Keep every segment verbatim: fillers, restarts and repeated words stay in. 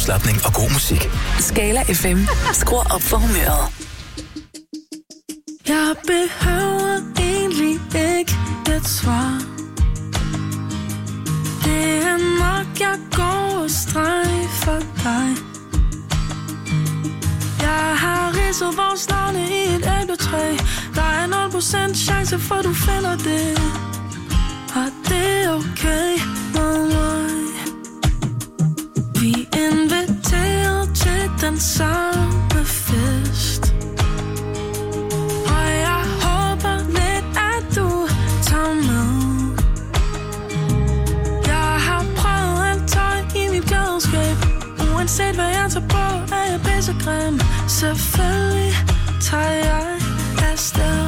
afslapning og god musik. Skala F M. Skru op for humøret. Jeg behøver egentlig ikke et svar. Det er nok, jeg går og strejfer dig. Jeg har ridset vores navne i et æbletræ. Der er nul procent chance for, du finder det. Og det er okay med mig. Vi inviterer til den samme fest. Og jeg håber lidt, at du tager med. Jeg har prøvet alt tøj i mit glædeskab. Uanset hvad jeg tager på, er jeg pissegrim. Selvfølgelig tager jeg afsted.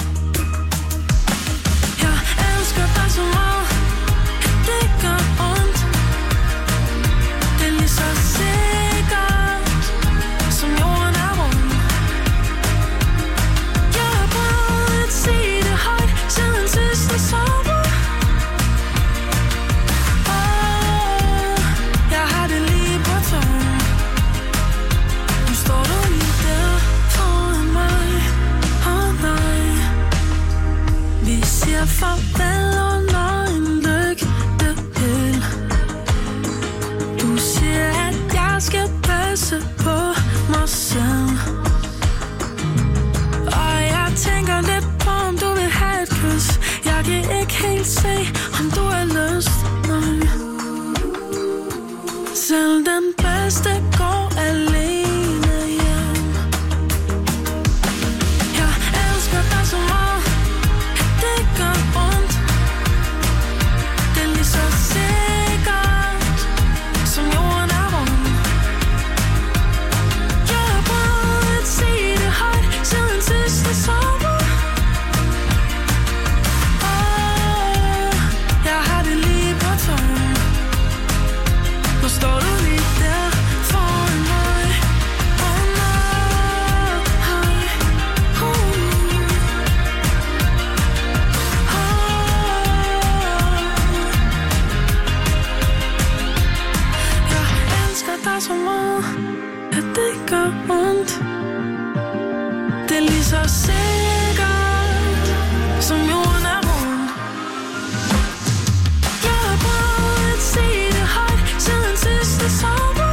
Jeg elsker dig så meget, det gør ondt. Det er lige så sikkert, som jorden er rund. Jeg har prøvet at sige det højt, siden sidste sommer. Åh, jeg har det lige på tungen. Nu står du lige der foran mig. Åh nej. Vi siger farvel under en lygtepæl. Du siger, at jeg skal passe på mig selv. Og jeg tænker lidt på, om du vil have et kys. Jeg kan ikke helt se, om du har lyst. Nej. Selv den bedste går alene hjem. Jeg elsker dig så meget, det gør ondt. Det er lige så sikkert, som jorden er rund. Jeg har prøvet at sige det højt, siden sidste sommer. Åh, jeg har det lige på tungen. Nu står du lige der foran mig. Åh nej. Uh. Jeg elsker dig så meget, at det gør ondt. Det er lige så sikkert, som jorden er rund. Jeg har prøvet at sige det højt, siden sidste sommer.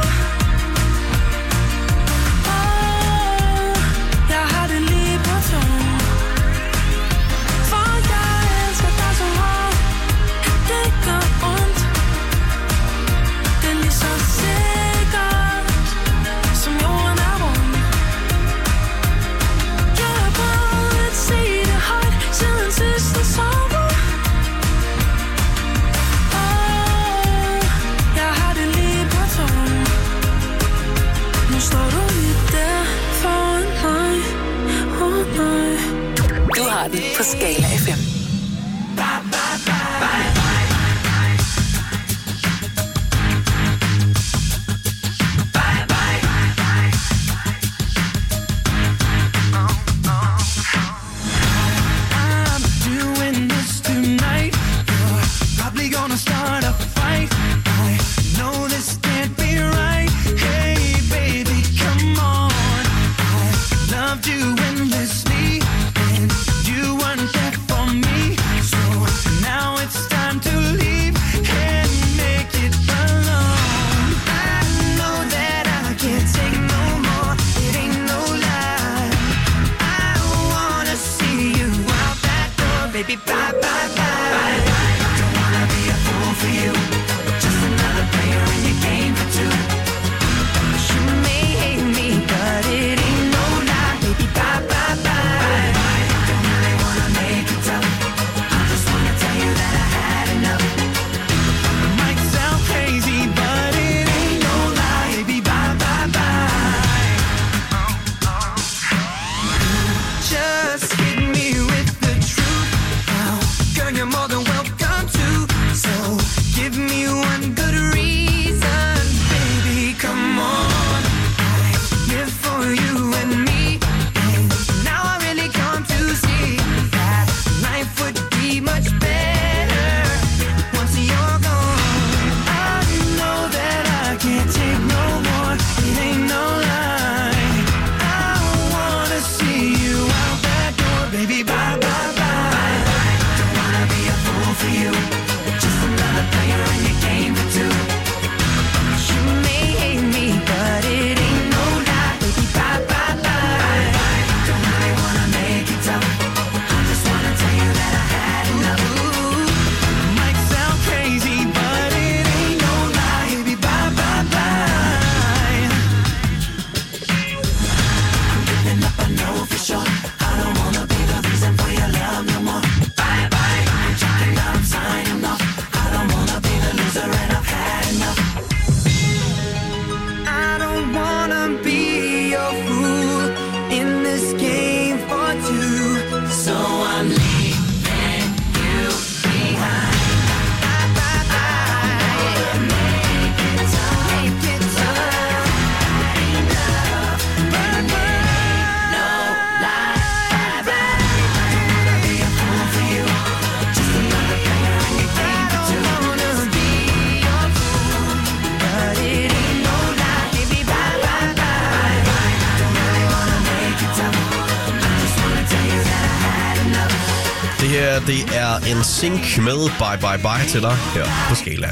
Åh, jeg har det lige på tungen. For jeg elsker dig så meget, at det gør ondt. Det er lige så sikkert, som jorden er rund. Jeg har prøvet at sige det højt, siden sidste sommer. Åh, jeg har det lige på tungen. Nu står du lige der foran mig. Åh nej. Du har den på Skala F M. I'm doing this tonight. You're probably gonna start a fight. I know this can't be right. Hey, baby, come on. I loved you endlessly, and you weren't there for me. her, det er en sync med Bye Bye Bye til dig her på Skala.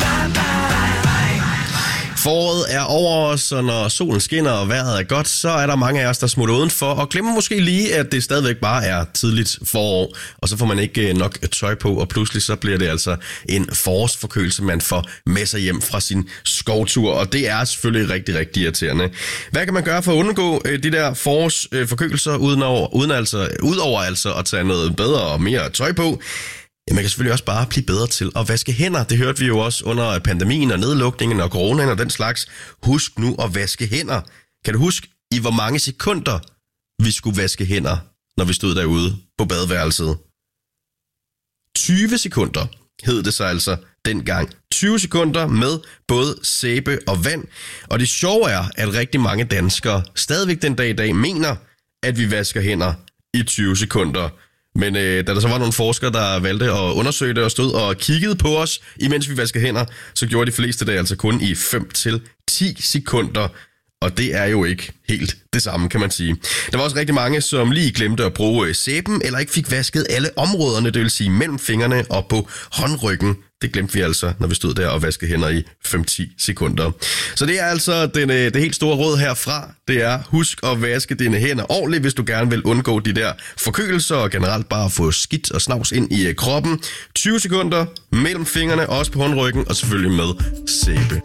Foråret er over os, og når solen skinner og vejret er godt, så er der mange af os, der smutter udenfor og glemmer måske lige, at det stadigvæk bare er tidligt forår, og så får man ikke nok tøj på, og pludselig så bliver det altså en forårsforkølelse, man får med sig hjem fra sin skovtur, og det er selvfølgelig rigtig, rigtig irriterende. Hvad kan man gøre for at undgå de der forårsforkølelser, uden over, uden altså, udover altså at tage noget bedre og mere tøj på? Ja, man kan selvfølgelig også bare blive bedre til at vaske hænder. Det hørte vi jo også under pandemien og nedlukningen og coronaen og den slags. Husk nu at vaske hænder. Kan du huske, i hvor mange sekunder vi skulle vaske hænder, når vi stod derude på badeværelset? tyve sekunder hed det sig altså dengang. tyve sekunder med både sæbe og vand. Og det sjove er, at rigtig mange danskere stadigvæk den dag i dag mener, at vi vasker hænder i tyve sekunder. Men øh, da der så var nogle forskere, der valgte at undersøge det og stod og kiggede på os, imens vi vaskede hænder, så gjorde de fleste det altså kun i fem til ti sekunder. Og det er jo ikke helt det samme, kan man sige. Der var også rigtig mange, som lige glemte at bruge sæben, eller ikke fik vasket alle områderne, det vil sige mellem fingrene og på håndryggen. Det glemte vi altså, når vi stod der og vaskede hænder i fem til ti sekunder. Så det er altså den, det helt store råd herfra. Det er, husk at vaske dine hænder ordentligt, hvis du gerne vil undgå de der forkølelser og generelt bare få skidt og snavs ind i kroppen. tyve sekunder mellem fingrene, også på håndryggen, og selvfølgelig med sæbe.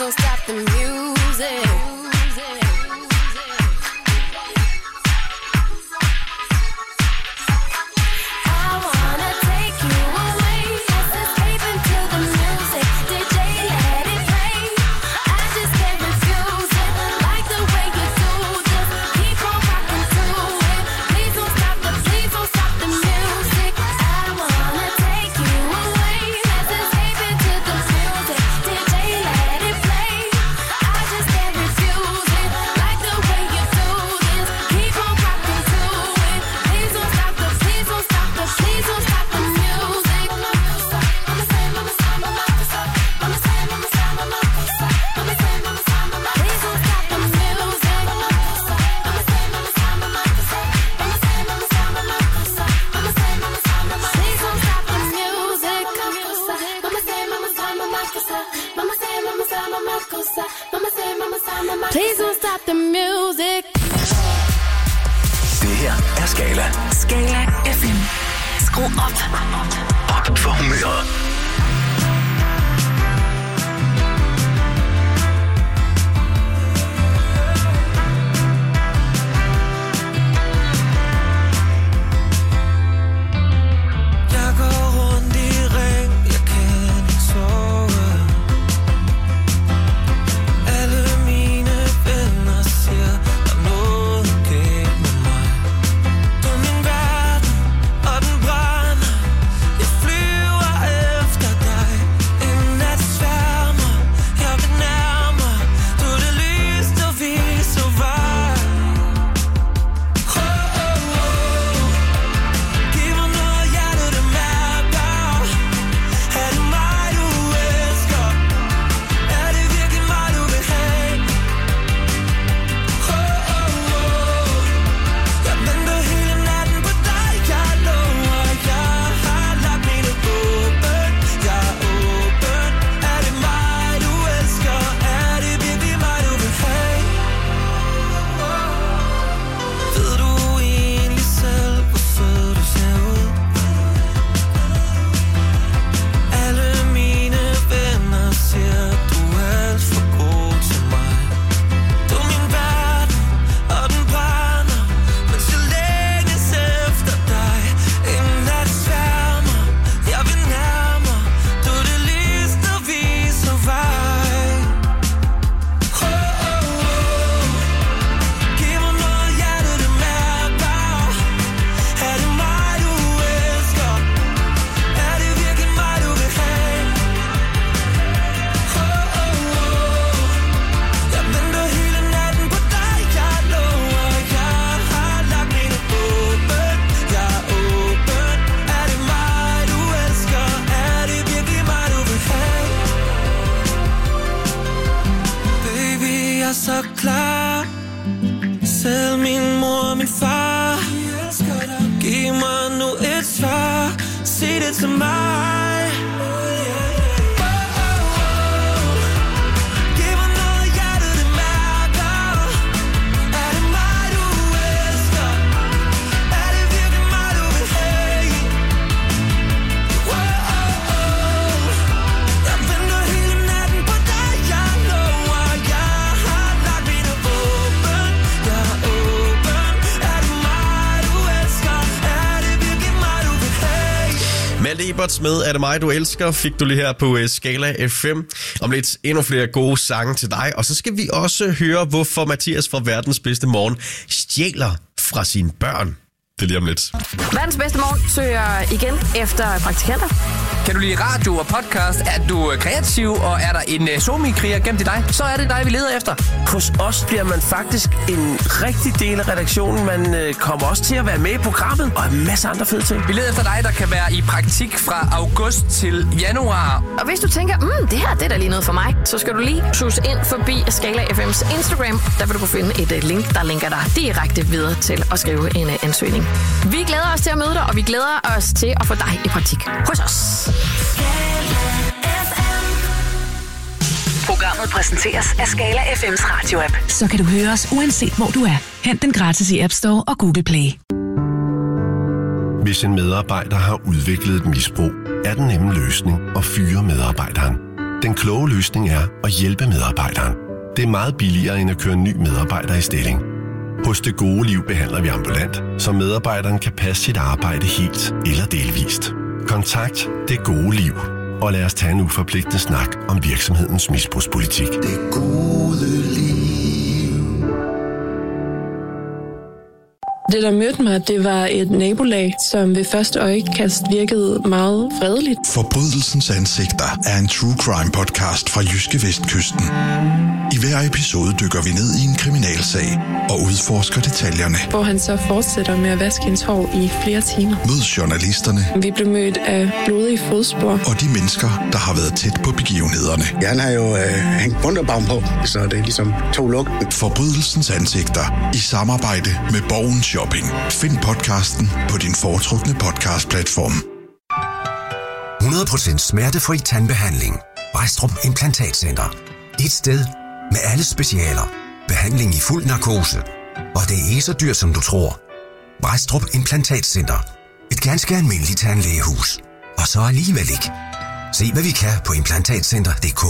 don't stop the music. Please don't stop the music. Det her er Skala. Skala F M. Skru op. Op for humøret. Jeg går rundt i ring, jeg kan ikke sove. Alle mine venner siger, der er noget galt med mig. Du er min verden, og den brænder. Jeg flyver efter dig. En nat sværmer, jeg vil nærme. Du er det lys, der viser vej. Oh, oh, oh. Giv mig noget hjerte, det mærker. Er det mig, du elsker? Er det virkelig mig, du vil have? Oh, oh, oh. Jeg venter hele natten på dig. Jeg lover, jeg har lagt mine åben. Jeg er åben. Er det mig, du elsker? Er det virkelig mig, du vil have? Ved du egentlig selv, hvor sød du ser ud? Alle mine venner siger, du er alt for god til mig. Du er min verden, og den brænder, mens jeg længes efter dig. En nat sværmer, jeg vil nærme. Du er det lys, der viser vej. Oh, oh, oh. Giv mig noget hjerte, det mærker. Er det mig, du elsker? Er det virkelig mig, du vil have? Oh, oh, oh. Jeg venter hele natten på dig. Jeg lover, jeg har lagt mine åben. Jeg er åben. Er det mig, du elsker? Er det virkelig mig, du vil have? Baby, jeg er så klar. Selv min mor og min far giv mig nu et svar. Sig det til mig. Oh, oh, oh. Giv mig noget hjerte, det mærker. Er det mig, du elsker? Er det virkelig mig, du vil have? Oh, oh, oh. Jeg venter hele natten på dig. Jeg lover, jeg har lagt mine åben. Jeg er åben. Er det mig, du elsker? Er det virkelig mig, du vil have? Malte Eberts med Er det mig, du elsker, fik du lige her på uh, Skala F M. Om lidt endnu flere gode sange til dig. Og så skal vi også høre, hvorfor Mathias fra Verdens Bedste Morgen stjæler fra sine børn. Det er lige om lidt. Verdens Bedste Morgen søger igen efter praktikanter. Kan du lide radio og podcast? Er du kreativ, og er der en uh, somi-kriger gemt i dig? Så er det dig, vi leder efter. Hos os bliver man faktisk en rigtig del af redaktionen. Man øh, kommer også til at være med i programmet og en masse andre fede ting. Vi leder efter dig, der kan være i praktik fra august til januar. Og hvis du tænker, mm, det her det er da lige noget for mig, så skal du lige sus ind forbi Skala F M's Instagram. Der vil du kunne finde et uh, link, der linker dig direkte videre til at skrive en uh, ansøgning. Vi glæder os til at møde dig, og vi glæder os til at få dig i praktik hos os. Programmet præsenteres af Skala F M's radio-app. Så kan du høre os uanset hvor du er. Hent den gratis i App Store og Google Play. Hvis en medarbejder har udviklet et misbrug, er den nemme løsning at fyre medarbejderen. Den kloge løsning er at hjælpe medarbejderen. Det er meget billigere end at køre en ny medarbejder i stilling. Hos Det Gode Liv behandler vi ambulant, så medarbejderen kan passe sit arbejde helt eller delvist. Kontakt Det Gode Liv, og lad os tage en uforpligtende snak om virksomhedens misbrugspolitik. Det gode liv. Det, der mødte mig, det var et nabolag, som ved første øjekast virkede meget fredeligt. Forbrydelsens ansigter er en true crime podcast fra Jyske Vestkysten. I hver episode dykker vi ned i en kriminalsag og udforsker detaljerne. Hvor han så fortsætter med at vaske hendes hår i flere timer. Mød journalisterne. Vi blev mødt af blodige fodspor. Og de mennesker, der har været tæt på begivenhederne. Ja, han har jo øh, hængt bunderbaum på, så det er ligesom to luk. Forbrydelsens ansigter i samarbejde med Borgen Shopping. Find podcasten på din foretrukne podcastplatform. hundrede procent smertefri tandbehandling. Brædstrup Implantatcenter. Et sted med alle specialer. Behandling i fuld narkose. Og det er ikke så dyrt, som du tror. Brædstrup Implantatcenter. Et ganske almindeligt tandlægehus. Og så alligevel ikke. Se hvad vi kan på implantatcenter punktum d k.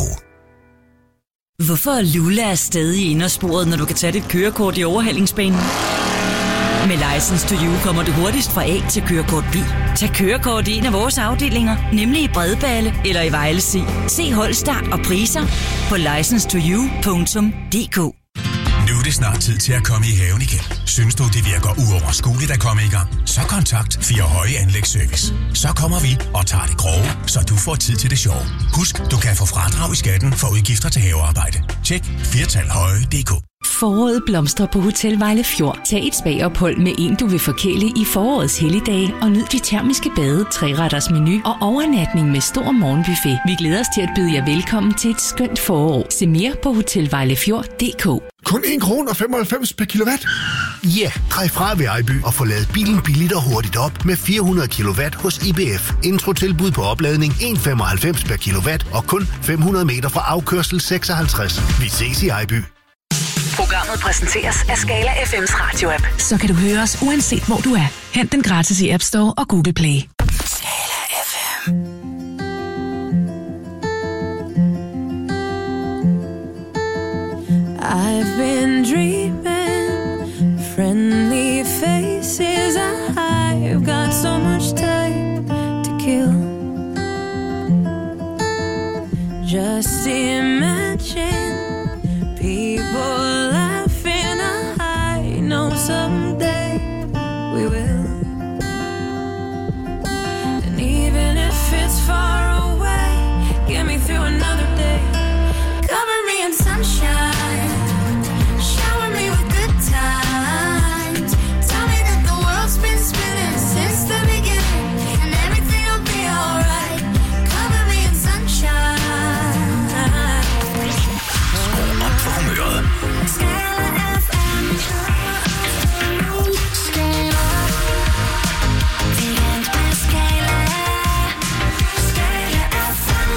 Hvorfor er Lula stadig i indersporet, når du kan tage dit kørekort i overhalingsbanen? Med License to You kommer du hurtigst fra A til kørekort B. Tag kørekort i en af vores afdelinger, nemlig i Bredballe eller i Vejle C. Se holdstart og priser på licensed to you punktum d k. Nu er det snart tid til at komme i haven igen. Synes du, det virker uoverskueligt at komme i gang? Så kontakt Fire Høje Anlægsservice. Så kommer vi og tager det grove, så du får tid til det sjove. Husk, du kan få fradrag i skatten for udgifter til havearbejde. Tjek firtal høje punktum d k. Foråret blomstrer på Hotel Vejle Fjord. Tag et spagophold med en, du vil forkæle i forårets helligdage, og nyd de termiske bade, tre-retters menu og overnatning med stor morgenbuffet. Vi glæder os til at byde jer velkommen til et skønt forår. Se mere på hotel vejle fjord punktum d k. Kun en krone og femoghalvfems per kilowatt? Ja, yeah, drej fra ved Ejby og få ladet bilen billigt og hurtigt op med fire hundrede kilowatt hos I B F. Introtilbud på opladning en komma femoghalvfems per kilowatt og kun fem hundrede meter fra afkørsel seksoghalvtreds. Vi ses i Ejby. Programmet præsenteres af Skala F M's radio-app. Så kan du høre os uanset hvor du er. Hent den gratis i App Store og Google Play. Skala F M. I've been dreaming friendly faces. I've got so much time to kill. Just imagine people laughing. I know someday we will. And even if it's far away, get me through another day. Cover me in sunshine, shower me with good times. Tell me that the world's been spinning since the beginning, and everything will be alright. Cover me in sunshine. Skru op for humøret. Skala F M. Skala. Det er Skala. Skala F M.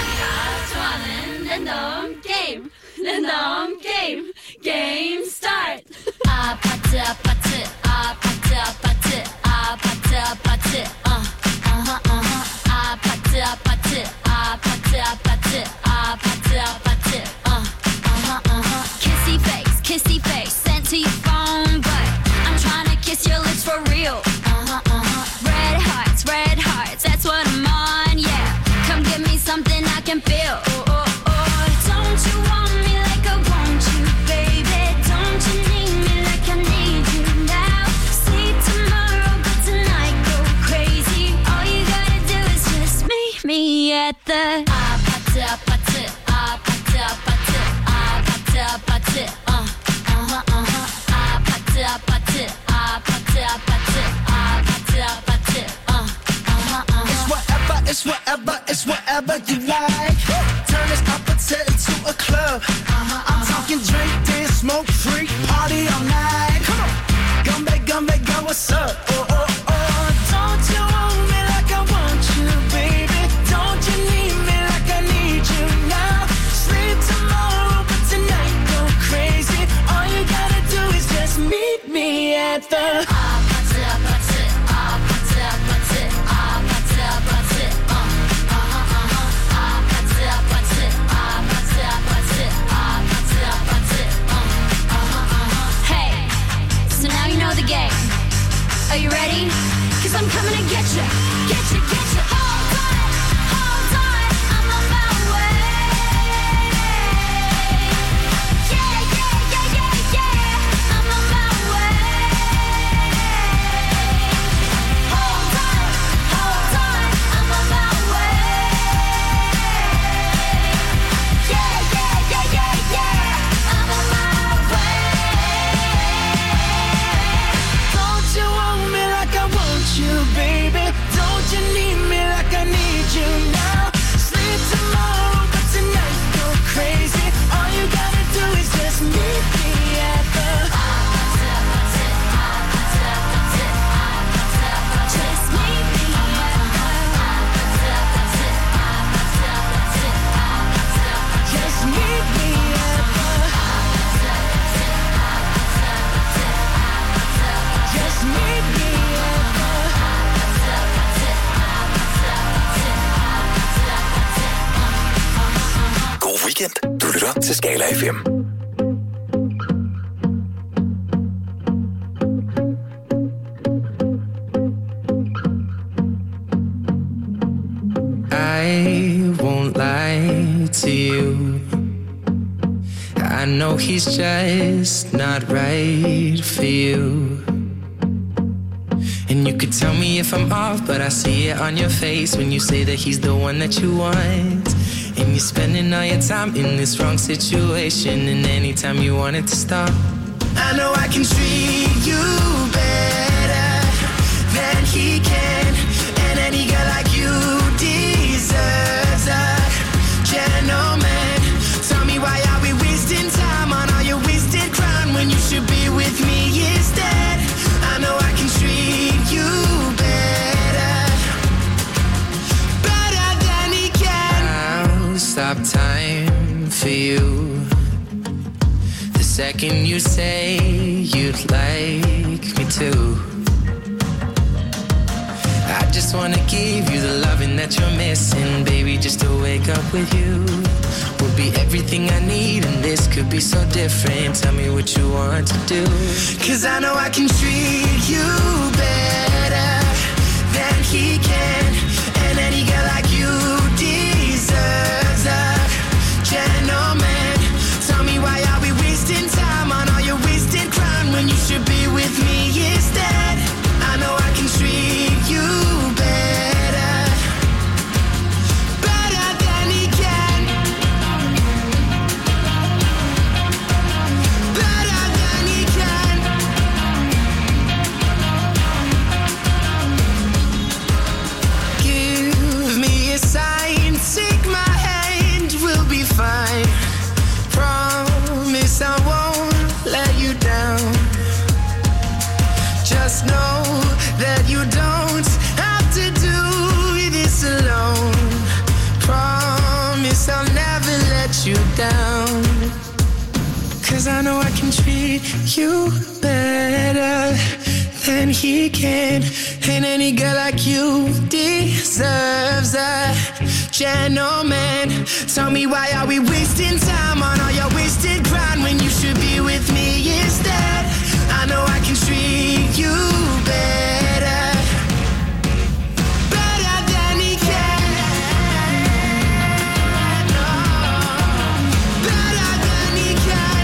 Den dumb game, den dumb game, game start. Ah, patte, patte, ah, patte, patte, ah, patte, patte, ah, aha, aha. Ah, patte, patte, ah, patte, patte, ah, patte, patte, ah, aha, aha. Kissy face, kissy face, sent to your phone, but I'm trying to kiss your lips for real. Uh-huh, uh-huh. Red hearts, red hearts, that's what I'm on, yeah. Come give me something I can feel. Oh, oh, oh. Don't you want me like I want you, baby? Don't you need me like I need you now? Sleep tomorrow, but tonight go crazy. All you gotta do is just meet me at the ah, patte, patte, ah, patte, patte, ah, patte, patte, uh, uh-huh, uh-huh. Ah, patte, patte, ah, patte, patte, ah, patte, patte, uh, uh-huh, uh-huh. It's whatever, it's whatever, it's whatever you like. Turn this up into a club. Uh-huh, I'm talking drink, dance, smoke, freak, party all night. Come on, gumbe, gumbe, go, what's up? Oh, oh, oh. Don't you want me like I want you, baby? Don't you need me like I need you now? Sleep tomorrow, but tonight go crazy. All you gotta do is just meet me at the ah, patte, patte, ah, patte, patte, ah, patte, patte, uh, uh-huh, uh-huh. Ah, patte, patte, Weekend. Du lytter til Skala F M. I won't lie to you. I know he's just not right for you. And you could tell me if I'm off, but I see it on your face when you say that he's the one that you want. And you're spending all your time in this wrong situation, and anytime you want it to stop, I know I can treat you better than he can. And any girl like you deserves a gentleman. Tell me, why are we wasting time on all your wasted crime when you should be with me instead? I know I can treat you better, better than he can. I'll stop time for you the second you say you'd like me to. I just wanna give you the loving that you're missing, baby. Just to wake up with you would be everything I need, and this could be so different. Tell me what you want to do, 'cause I know I can treat you better than he can. And any girl like you deserves a gentleman. Tell me, why are we wasting time on all your wasted crime when you should be with me instead? I know I can treat you better, better than he can, better than he can. Give me a sign, take my hand, we'll be fine. Promise I won't let you down. Just know that you don't have to do this alone. Promise I'll never let you down, 'cause I know I can treat you better than he can. And any girl like you deserves a gentleman. Tell me, why are we wasting time on all your wasted grind when you should be with me instead? I know I can treat you better, better than he can. No, better than he can,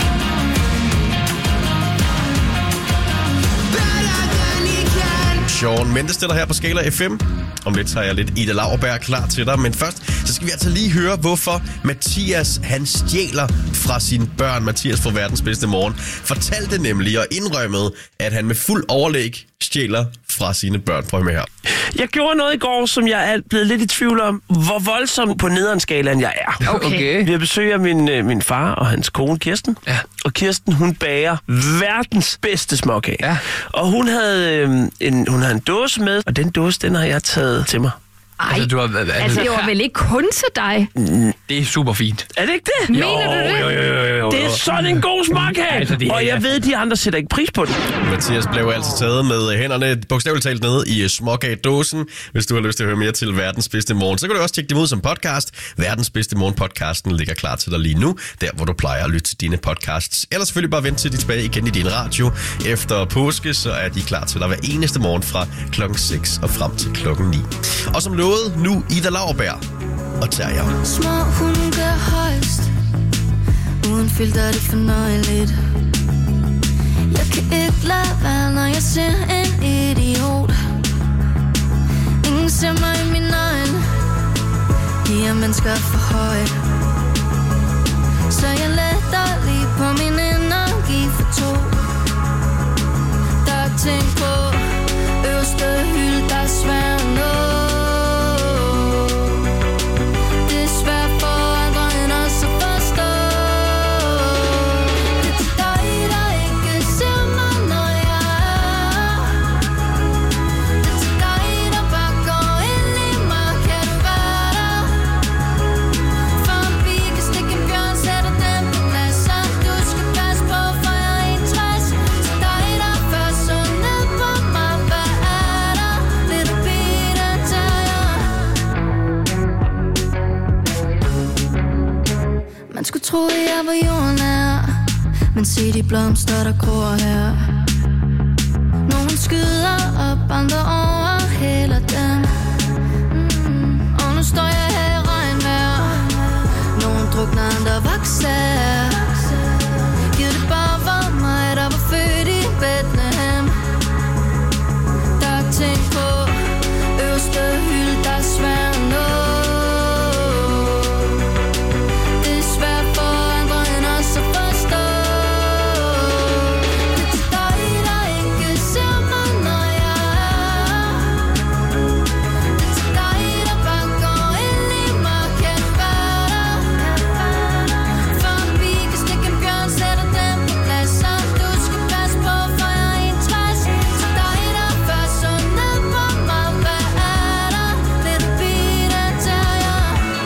better than he can. Shawn Mendes stiller her på Skala F M. Om lidt har jeg lidt Ida Lauerberg klar til dig, men først så skal vi altså lige høre, hvorfor Mathias han stjæler fra sine børn. Mathias fra Verdens Bedste Morgen fortalte nemlig og indrømmede, at han med fuld overlæg stjæler fra sine børn. Prøv med her. Jeg gjorde noget i går, som jeg er blevet lidt i tvivl om, hvor voldsom på nederenskalaen jeg er. Okay. Vi har besøg af min, øh, min far og hans kone Kirsten. Ja. Og Kirsten, hun bager verdens bedste småkage. Ja. Og hun havde, øh, en, hun havde en dåse med, og den dåse, den har jeg taget til mig. Ej, Altså, du har, altså det var vel ikke kun til dig? det er super fint. Er det ikke det? Mener du det? Jo, jo, jo, jo, jo. Det er sådan en god småkage. Altså, det er- og jeg ved, de andre sætter ikke pris på det. Mathias blev altså taget med hænderne bogstaveligt talt nede i småkagedåsen. Hvis du har lyst til at høre mere til Verdens Bedste Morgen, så kan du også tjekke dem ud som podcast. Verdens Bedste Morgen podcasten ligger klar til dig lige nu, der hvor du plejer at lytte til dine podcasts. Eller selvfølgelig bare vent til de tilbage igen i din radio. Efter påske, så er de klar til dig hver eneste morgen fra klokken seks og frem til klokken ni. Og som lovet, nu Ida Lauerberg og Terje. Små hunde højst, uden filter, det er fornøjeligt. Jeg kan ikke lade være, når jeg ser en idiot. Ingen ser mig i mine øjne, de er mennesker for højt. Så jeg letter lige på min energi for to. Der er ting på øverste hylde, der er svært at nå. På skulle tro, at jeg var jordnær, men se de blomster, der gror her. Nogen skyder op, andre overhælder dem. mm. Og nu står jeg her i regnvejr. Nogen drukner, andre vokser. Giv det bare for mig, der var født i Bethlehem. Der er ting på øverste hylde, der er svær at nå. Det er svært for andre end os at forstå. Det er dig, der ikke ser mig, når jeg er. Det er dig, der bare går ind i mig. Kan du være der? For vi kan stikke en bjørn, sætter dem på plads. Så du skal passe på, for jeg er en træs. Så dig, der først så ned på mig. Hvad er der? Vil du blive den terrier?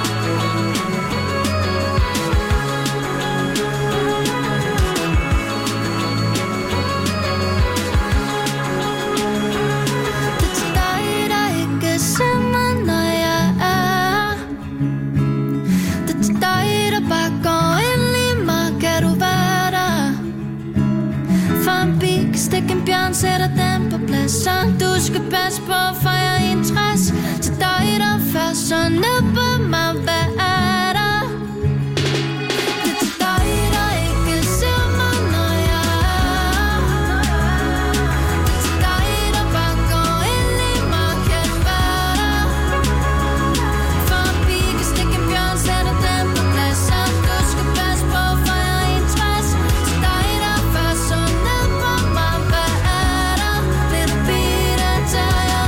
Det er dig, der ikke ser mig, når jeg er. Det er dig, der bare går ind i mig. Kan du være der? For en bil kan stikke en bjørn, sætter den på plads. Så du skal passe på, for jeg er en træs. Til dig, der først så ned på mig. Hvad er der? Det er dig, der ikke ser mig, når jeg er. Det er dig, der bare går ind i mig. Kan du være der? For en bil kan stikke en bjørn, sætter den på plads. Så du skal passe på, for jeg er en træs. Til dig, der først så ned på mig. Hvad er der? Vil du blive den terrier?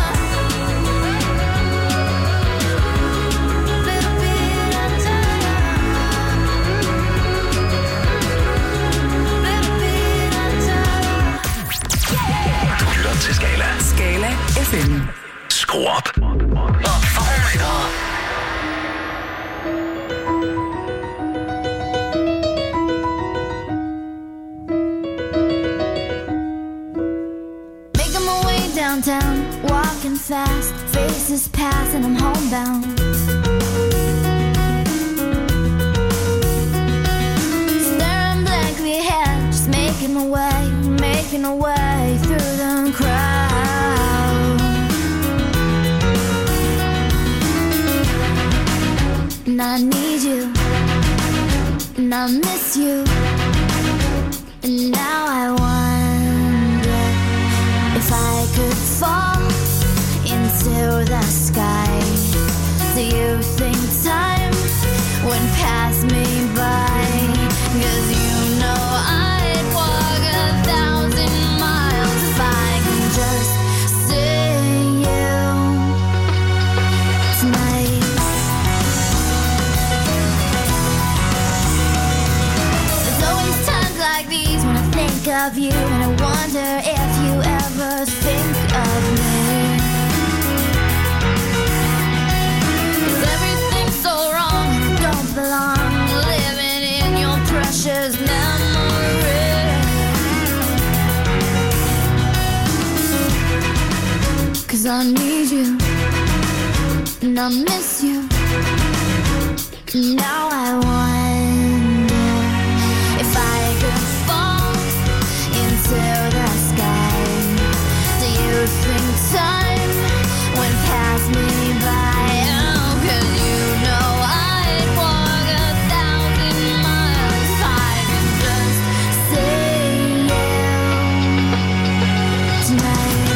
Vil du blive den terrier? Vil du blive den terrier? Du lytter til Skala. Skala F M. Skru op. Og forhøjder. Making my way downtown, walking fast, faces pass and I'm homebound. Staring blankly ahead, just making my way, making my way through the crowd. And I need you, and I miss you, and now I wonder if I could fall into the sky. Do you think time would pass me by? 'Cause you know I'd walk a thousand miles if I can just see you tonight. There's always times like these when I think of you, and I wonder if you ever think of me. 'Cause everything's so wrong, I don't belong, living in your precious memory. 'Cause I need you, and I miss you, and now I wonder if I could fall into the sky. Do you think time would pass me by? Oh, 'cause you know I'd walk a thousand miles if I could just see you tonight.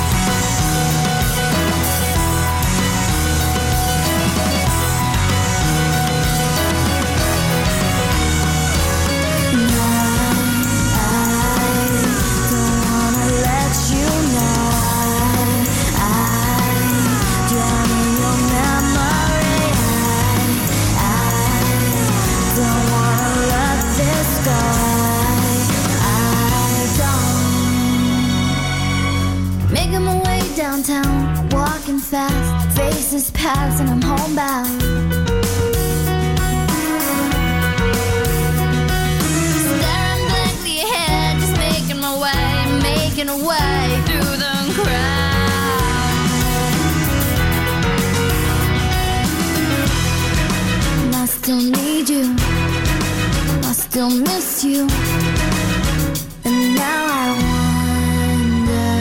Making my way downtown, walking fast, faces pass and I'm homebound. Staring blankly ahead, just making my way, making a way through the crowd. And I still need you, miss you. And now I wonder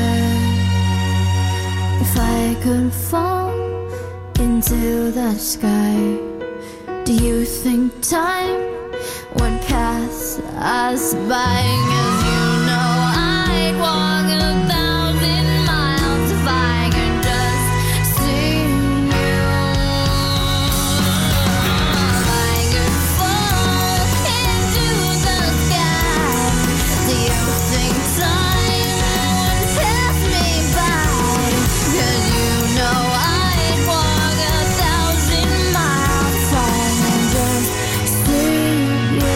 if I could fall into the sky. Do you think time would pass us by? 'Cause you know I'd walk a thousand miles if I could just see you. If I could fall into the sky, do you think time would pass me by? 'Cause you know I'd walk a thousand miles if I could just see you.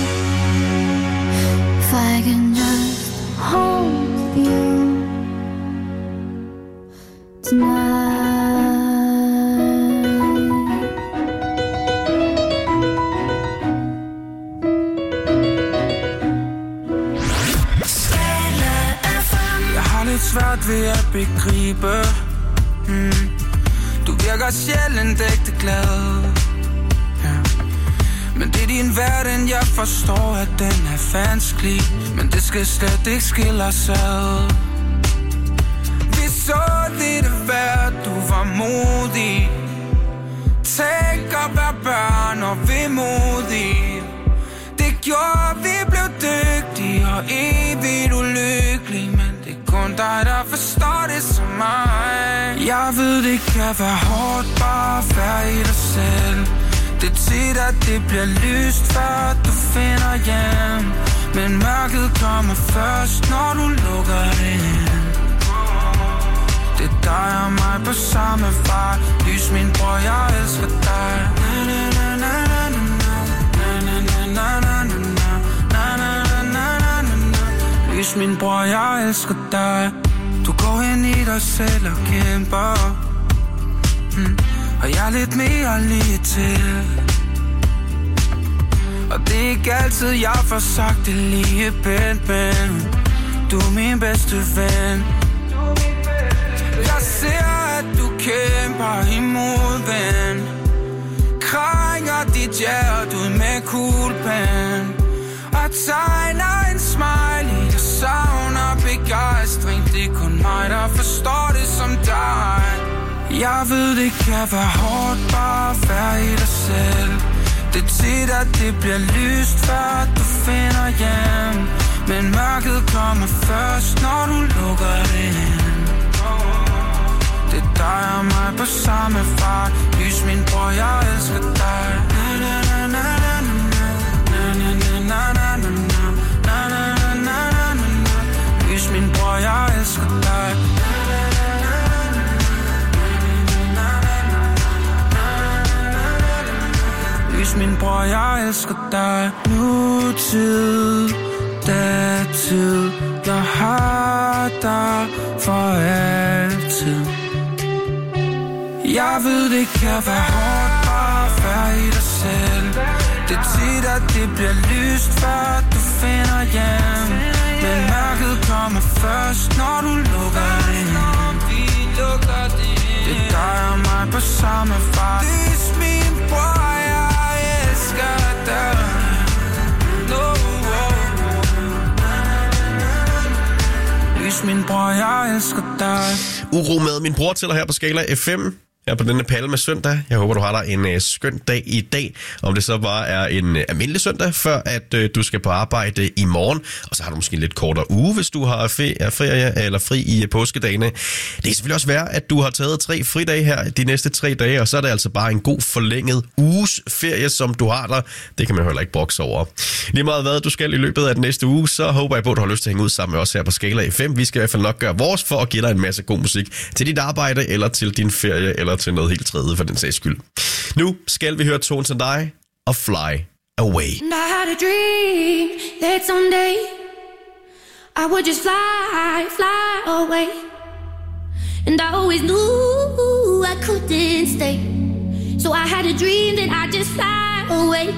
If I can just hold you Jeg har lidt svært ved at begribe mm. Du virker sjældent ægte glad ja. Men det er din verden, jeg forstår, at den er vanskelig. Men det skal slet ikke skille os ad. Vi så lidt af hvert, du var modig. Tænk at være børn og vemodig. Det gjorde, vi blev dygtige og evigt ulykkelige. Men det er kun dig, der forstår det som mig. Jeg ved, det kan være hårdt bare at være i dig selv. Det er tit, at det bliver lyst, før du finder hjem. Men mørket kommer først, når du lukker det ind. Det er dig og mig på samme vej. Lys, min bror, jeg elsker dig. Na, na, na, na, na, na, na, na, na, na, na, na, na. Lys, min bror, jeg elsker dig. Du går ind i dig selv og kæmper mm. Og jeg er lidt mere lige til. Og det er ikke altid, jeg får sagt det lige pænt, men du er min bedste ven. Jeg ser, at du kæmper imod, ven. Krænger dit hjerte ud med kuglepen og tegner en smiley. Jeg savner begejstring. Det er kun mig, der forstår det som dig. Jeg ved, det kan være hårdt bare at være i dig selv. Det er tit, at det bliver lyst, før du finder hjem. Men mørket kommer først, når du lukker det ind. Det er dig og mig på samme fart. Lys, min bror, jeg elsker dig. Na, na, na, na, na, na, na, na, na, na, na, na, na, na. Lys, min bror, jeg elsker dig. Lys, min bror, jeg elsker dig. Nutid, datid, jeg har dig for altid. Jeg ved, det kan være hårdt bare at være i dig selv. Det er tit, at det bliver lyst, før du finder hjem. Men mørket kommer først, når du lukker det ind. Det er dig og mig på samme fart. Lys, min bror, jeg elsker dig. No, Lys, min bror, jeg elsker dig. Uro med min bror tæller her på Skala F M. Her på denne Palme søndag. Jeg håber, du har dig en uh, skøn dag i dag. Om det så bare er en uh, almindelig søndag, før at uh, du skal på arbejde i morgen. Og så har du måske en lidt kortere uge, hvis du har ferie, ferie eller fri i uh, påskedagene. Det kan selvfølgelig også være, at du har taget tre fridage her de næste tre dage, og så er det altså bare en god forlænget uges ferie, som du har der. Det kan man heller ikke brokse over. Lige meget hvad du skal i løbet af den næste uge, så håber jeg på, at du har lyst til at hænge ud sammen med os her på Skala F M. Vi skal i hvert fald nok gøre vores for at give dig en masse god musik til dit arbejde, eller til din ferie, eller til noget helt tredje for den sags skyld. Nu skal vi høre Tones and I og Fly Away. And I had a dream that someday I would just fly, fly away. And I always knew I couldn't stay. So I had a dream that I'd just fly away.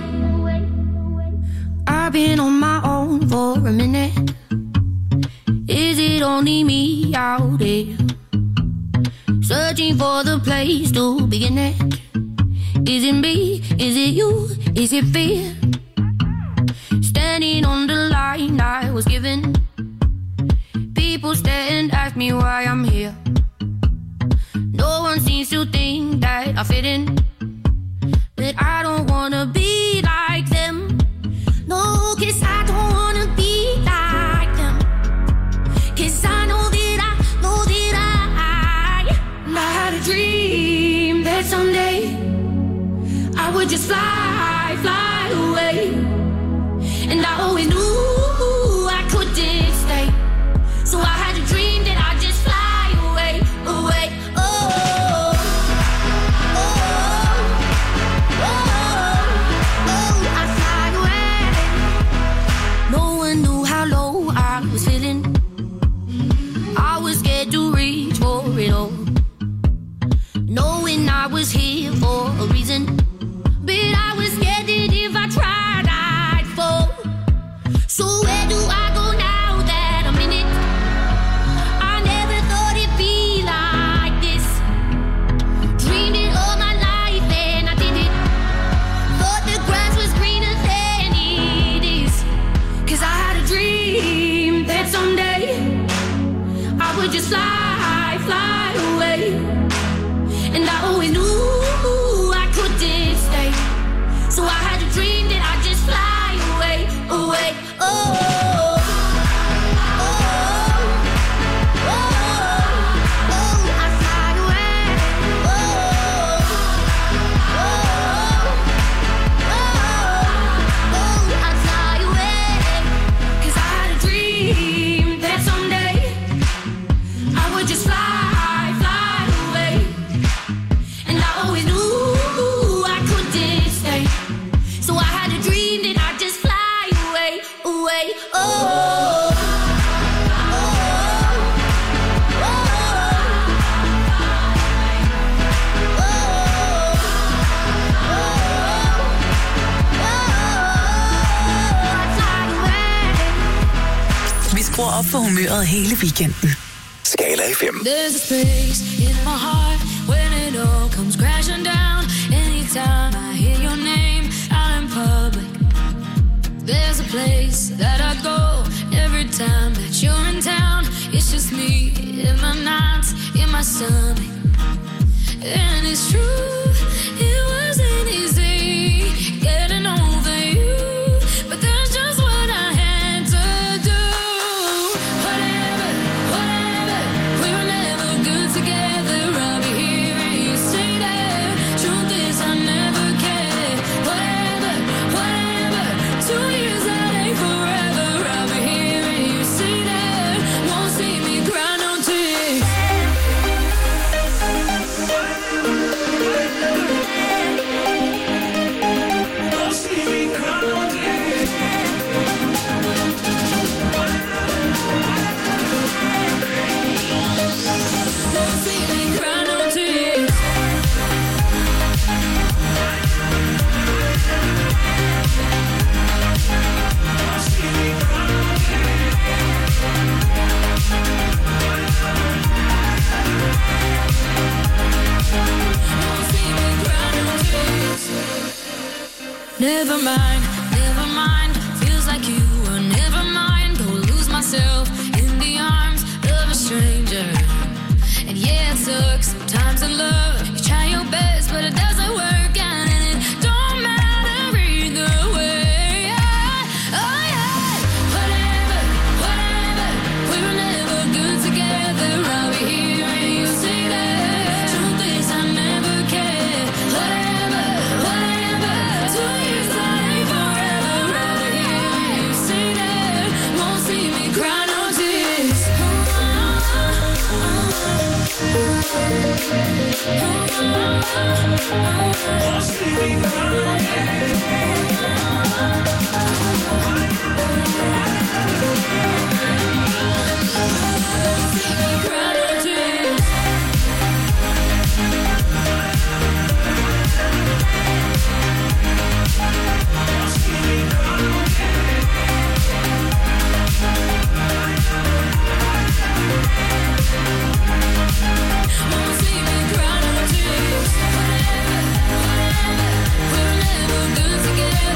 I've been on my own for a minute. Is it only me out there? Searching for the place to begin it. Is it me? Is it you? Is it fear? Stand standing on the line I was given. People stare and ask me why I'm here. No one seems to think that I fit in, but I don't wanna be like them. No, 'cause I don't wanna be like them. 'Cause I know that I, know that I, I had a dream that someday I would just fly, fly away. And I always knew I couldn't stay, so I had a dream that I'd just fly away, away. Oh, oh, oh, oh, I fly away. No one knew how low I was feeling. I was scared to reach for it all, knowing I was here for a reason. But I was scared that if I tried, I'd fall. So where do I go now that I'm in it? I never thought it'd be like this. Dreamed it all my life and I did it. Thought the grass was greener than it is. 'Cause I had a dream that someday I would just fly, fly away. And I always knew I couldn't stay, so I had a dream that I'd just fly away, away. Oh, oh, oh, oh, oh, I fly away. Oh, oh, oh, oh, I fly away. 'Cause I had a dream that someday I would just fly, fly away. And I always knew I couldn't stay, so I had a dream that I'd just fly away, away. Oh, oh, oh, oh, I fly away. Vi skruer op for humøret hele weekenden. Skala F M. There's a space in my heart when it all comes crashing down. Anytime I hear your name out in public, there's a place that I go every time that you're in town. It's just me in my nights, in my stomach. And it's true, it wasn't easy getting over you, but that's just what I had to do. Whatever, whatever, we were never good together. I'll be here and you say that. Truth is I never cared. Whatever, whatever, two years that ain't forever. I'll be here and you say that. Won't see me cry no tears. Never mind, never mind. Feels like you were never mind. Go lose myself in the arms of a stranger. And yeah, it sucks sometimes in love. You try your best, but it doesn't work out, and it don't matter either way. Yeah. Oh yeah, whatever, whatever. We were never good together. I'll be here and you say that. Truth is I never cared. Whatever, whatever. Two years that ain't forever. I'll be here and you say that. Won't see me cry no tears. Won't see me cry no tears. We're never good together.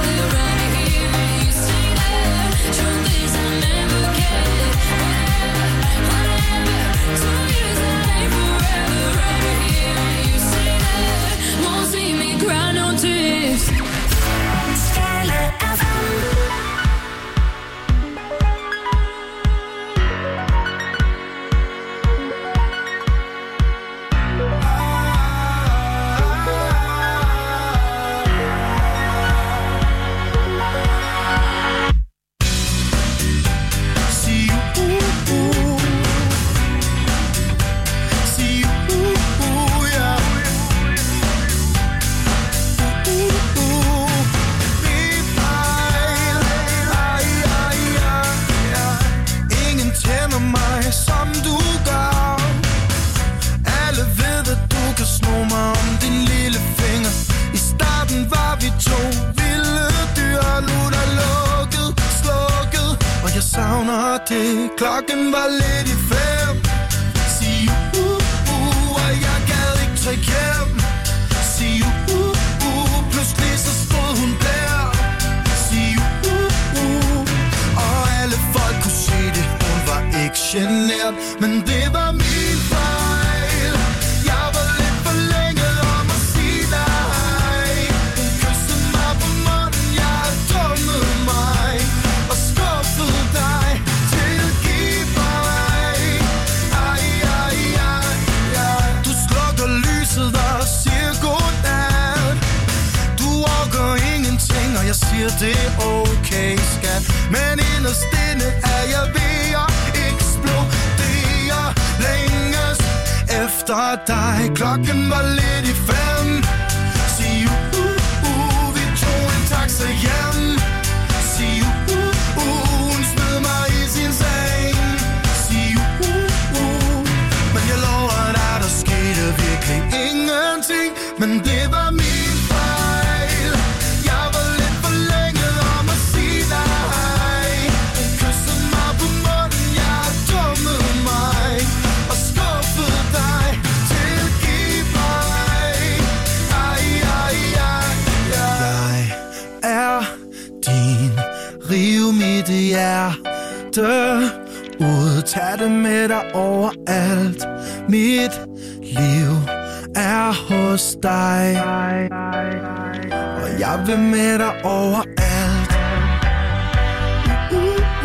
savner det. Klokken var lidt i fem. Sig uh, uh, uh, og jeg gad ikke trække hjem. Sig uh, uh, uh, pludselig så stod hun der. Sig uh, uh, og alle folk kunne se det. Hun var ikke genert, men det var min fejl. Jeg var lidt for længe om at sige nej. Hun kyssede mig på munden, jeg dummede mig og skuffede dig. Tilgiv mig. Ej, ej, ej, ej. Du slukker lyset og siger godnat. Du orker ingenting, og jeg siger det er okay, skat. Men inderst inde er jeg ved at eksplodere. Længes efter dig. Klokken var lidt i fem. Sig uh, uh, uh, vi tog en taxa hjem. Sig uh, uh, uh, hun smed mig i sin seng. Sig uh, uh, uh, men jeg lover dig, der skete virkelig ingenting. Men det var min fejl. Jeg var lidt for længe om at sige nej. Hun kyssede mig på munden, jeg dummede mig og skuffede dig. Tilgiv mig. Ej, ej, ej, ej. Jeg er din. Riv mit hjerte ud. Tag det med dig overalt. Mit liv er hos dig, og jeg vil med dig overalt. Uh, uh,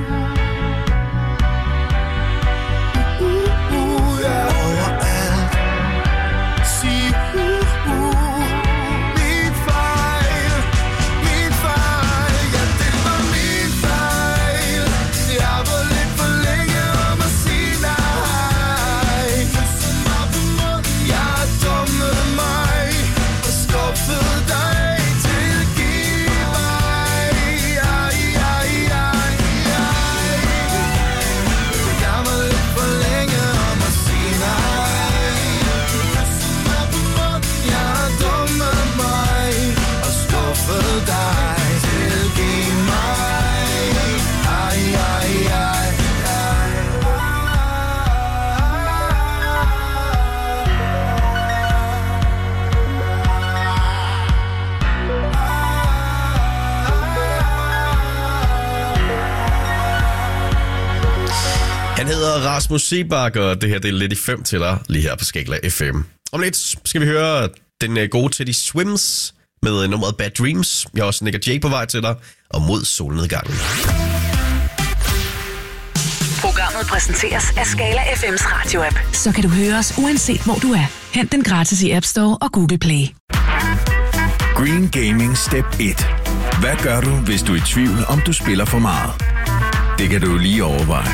uh, uh, yeah. Overalt. Sig uh, uh, min fejl, min fejl. Ja, det var min fejl. Jeg var lidt for længe om at sige nej. Kyssede mig på munden, jeg dummede mig og skuffede dig. Tilgiv mig. Ej, ej, ej, ej. Jeg var lidt for længe om at sige nej. Kyssede mig på munden, jeg dummede mig og skuffede dig. Tilgiv mig. Ej, ej, ej, ej. Han hedder Rasmus Seebach, og det her det er lidt i fem til dig, lige her på Skala F M. Om lidt skal vi høre den uh, gode Teddy Swims med uh, nummeret Bad Dreams. Jeg har også Nick og Jay på vej til dig, og mod solnedgangen. Programmet præsenteres af Skala F M's radio-app. Så kan du høre os uanset hvor du er. Hent den gratis i App Store og Google Play. Green Gaming Step et. Hvad gør du, hvis du er i tvivl, om du spiller for meget? Det kan du lige overveje.